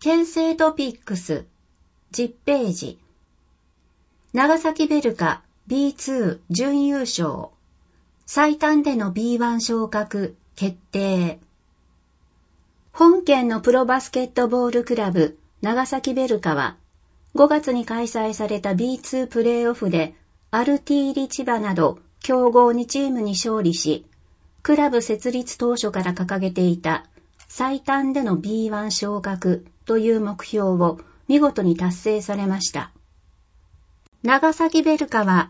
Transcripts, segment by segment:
県政トピックス10ページ。長崎ベルカ B2 準優勝。最短での B1 昇格決定。本県のプロバスケットボールクラブ長崎ベルカは5月に開催された B2 プレーオフでアルティーリ千葉など強豪2チームに勝利し、クラブ設立当初から掲げていた最短での B1 昇格という目標を見事に達成されました。長崎ベルカは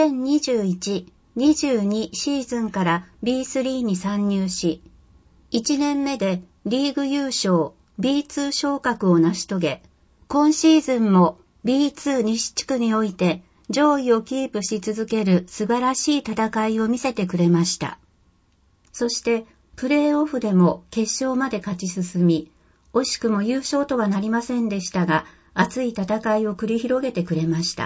2021-22シーズンから B3 に参入し、1年目でリーグ優勝 B2 昇格を成し遂げ、今シーズンも B2 西地区において上位をキープし続ける素晴らしい戦いを見せてくれました。そしてプレーオフでも決勝まで勝ち進み、惜しくも優勝とはなりませんでしたが、熱い戦いを繰り広げてくれました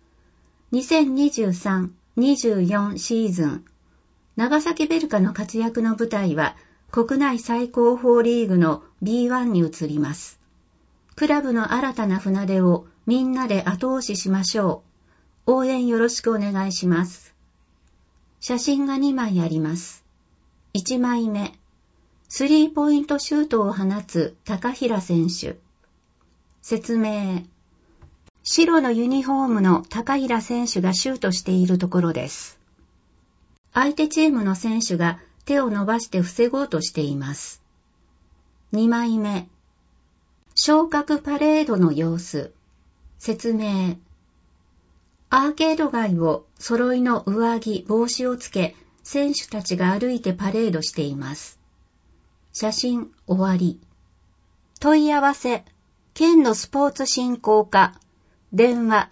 。2023-24シーズン、長崎ベルカの活躍の舞台は国内最高峰リーグの B1 に移ります。クラブの新たな船出をみんなで後押ししましょう。応援よろしくお願いします。写真が2枚あります。1枚目、スリーポイントシュートを放つ高平選手。説明。白のユニフォームの高平選手がシュートしているところです。相手チームの選手が手を伸ばして防ごうとしています。2枚目、昇格パレードの様子。説明。アーケード街を揃いの上着、帽子をつけ、選手たちが歩いてパレードしています。写真終わり。問い合わせ、県のスポーツ振興課、電話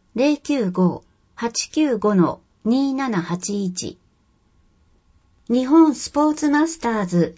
095-895-2781。日本スポーツマスターズ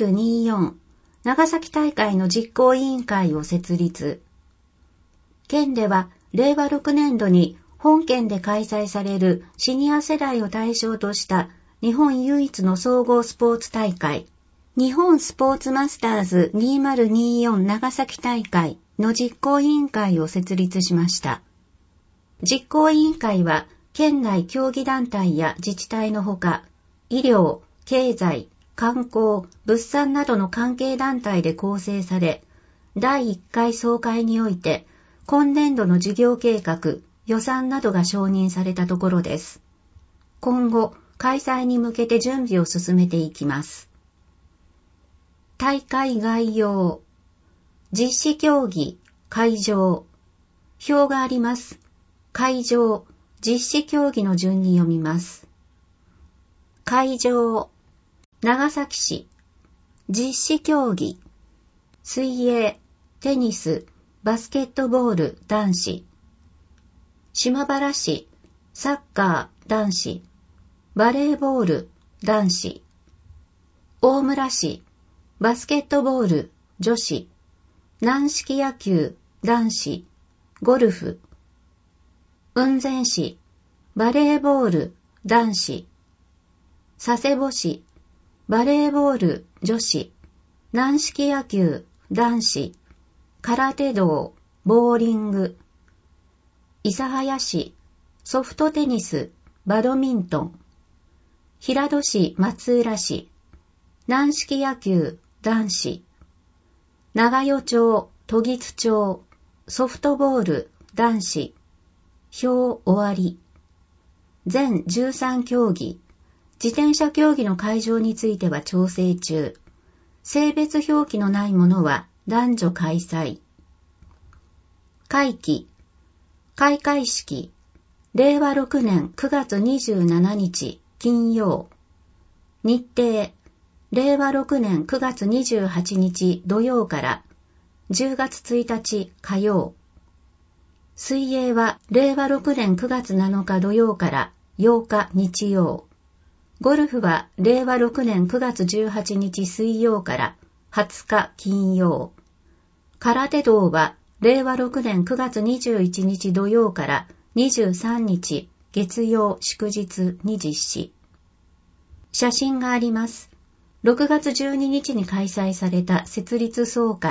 2024長崎大会の実行委員会を設立。県では令和6年度に本県で開催されるシニア世代を対象とした日本唯一の総合スポーツ大会、日本スポーツマスターズ2024長崎大会の実行委員会を設立しました。実行委員会は県内競技団体や自治体のほか、医療、経済、観光、物産などの関係団体で構成され、第1回総会において今年度の事業計画、予算などが承認されたところです。今後、開催に向けて準備を進めていきます。大会概要。実施競技、会場。表があります。会場、実施競技の順に読みます。会場。長崎市。実施競技。水泳、テニス、バスケットボール男子。島原市、サッカー男子。バレーボール男子。大村市、バスケットボール女子。軟式野球男子。ゴルフ。雲仙市、バレーボール男子。佐世保市、バレーボール女子。軟式野球男子。空手道、ボーリング。諫早市、ソフトテニス、バドミントン。平戸市、松浦市、軟式野球男子。長与町、渡月町、ソフトボール男子。表終わり。全13競技。自転車競技の会場については調整中。性別表記のないものは男女開催。会期。開会式。令和6年9月27日金曜。日程。令和6年9月28日土曜から10月1日火曜。水泳は令和6年9月7日土曜から8日日曜。ゴルフは令和6年9月18日水曜から20日金曜。空手道は令和6年9月21日土曜から23日月曜祝日に実施。写真があります。6月12日に開催された設立総会、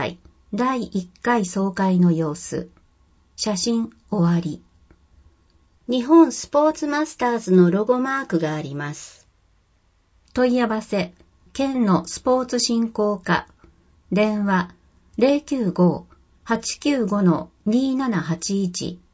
第1回総会の様子。写真終わり。日本スポーツマスターズのロゴマークがあります。問い合わせ、県のスポーツ振興課。電話 095-895-2781